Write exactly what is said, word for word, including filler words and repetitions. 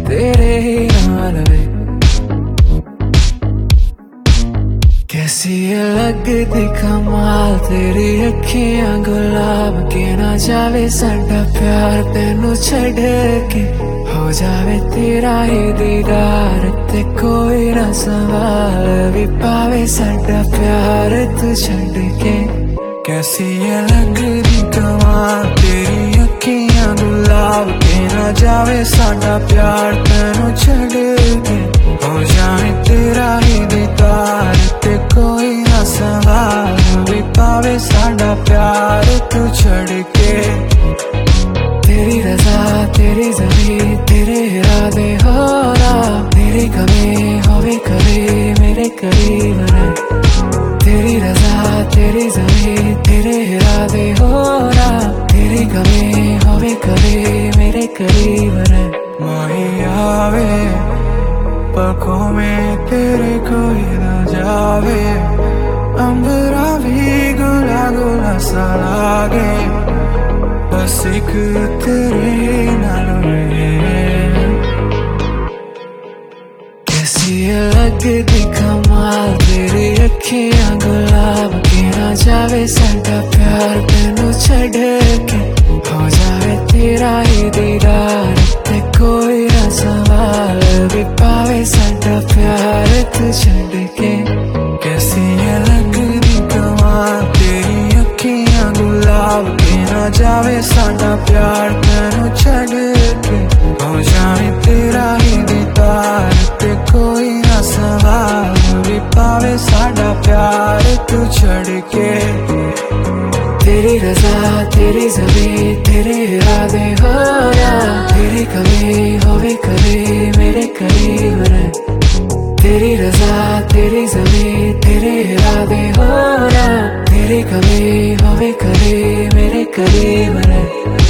तेरे ही नाल वे। कैसी लगदी कमाल तेरी अखियां गुलाब के, ना जावे साडा प्यार तेनू छड़ के, हो जावे तेरा ही दीदार ते कोई ना सवाल भी पावे साडा प्यार तू छड़ के। कैसी लगदी कमाल तेरी अखियां गुलाब के, ना जावे साडा प्यार तेनू छड़ के, हो जावे तेरा ही दीदार ते कोई ना सवाल भी पावे साडा प्यार तू छड़ के। तेरी रज़ा तेरी ज़मीं तेरे इरादे हो रहा, तेरी कमी होवे कभी मेरे करीब रह। तेरी रज़ा तेरी ज़मीं तेरे इरादे हो रहा, तेरी कमी होवे कभी मेरे करीब रह। माही आवे पलकों में तेरे कोई ना जावे, अंबरा भी गुला गुला सा लागे, बस एक तेरे नाल रहे। कैसी लगदी कमाल तेरी अखियां गुलाब के, ना जावे साडा प्यार तेनू छड़ के, हो जावे तेरा ही दीदार ते कोई ना सवाल भी पावे साडा प्यार तू छड़ के। कैसी लगदी कमाल तेरी अखियां गुलाब के, ना जावे साडा प्यार तेनू छड़ के, हो जावे तेरा ही दीदार ते कोई ना सवाल भी पावे साडा प्यार तू छड़ के। तेरी रज़ा तेरी ज़मीं तेरे इरादे हो रहा, तेरी कमी होवे कभी मेरे करीब रह। तेरी रज़ा तेरी ज़मीं तेरे इरादे हो रहा, तेरी कमी होवे कभी मेरे करीब रह।